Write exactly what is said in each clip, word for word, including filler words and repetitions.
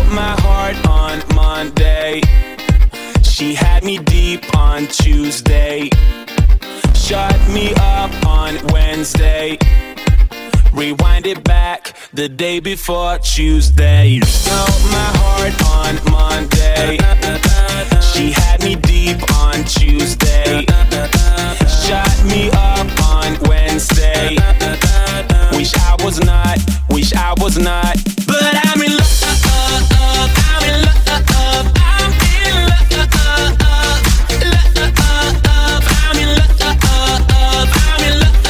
my heart on Monday. She had me deep on Tuesday. Shut me up on Wednesday. Rewind it back the day before Tuesday. Stole my heart on Monday. She had me deep on Tuesday. Shut me up on Wednesday. Wish I was not, wish I was not. But I'm in love, I'm in love, I'm in love, I'm in love, I'm in love, I'm in love, I'm in love.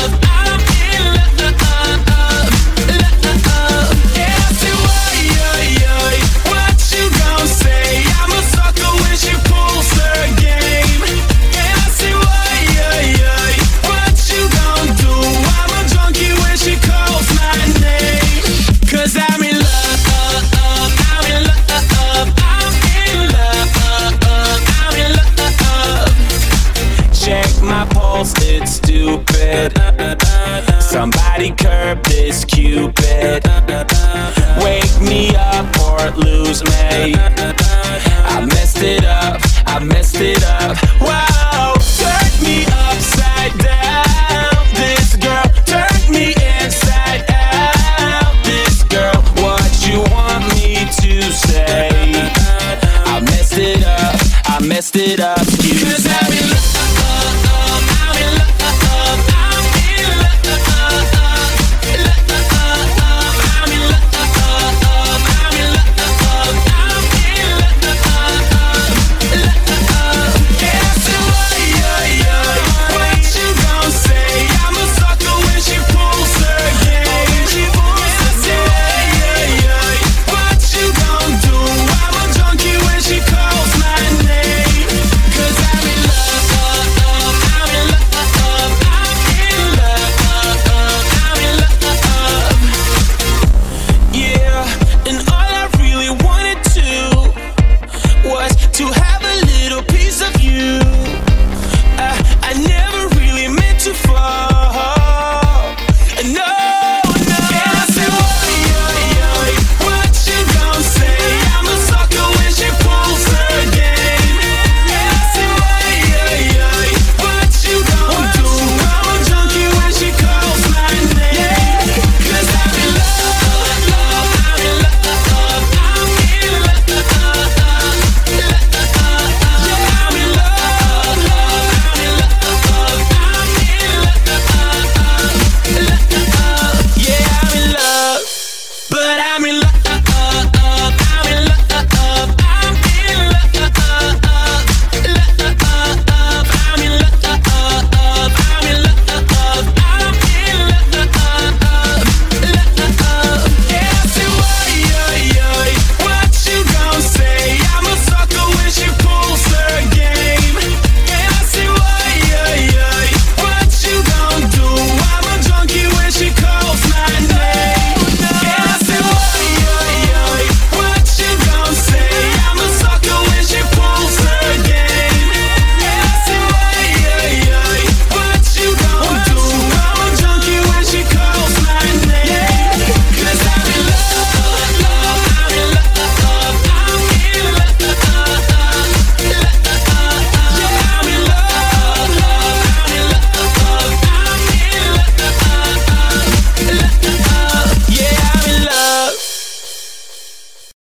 Yeah, I say, why, yo, yo, what you gon' say? I'm a sucker when she pulls her game. And I say, why, yo, yo, what you gon' do? I'm a junkie when she calls my name. Cause I'm in love, I'm in love, I'm in love, I'm in love. Check my pulse, it's stupid. Somebody curb this Cupid. Wake me up or lose me. I messed it up, I messed it up. Wow, turn me upside down. This girl turned me inside out. This girl, what you want me to say? I messed it up, I messed it up.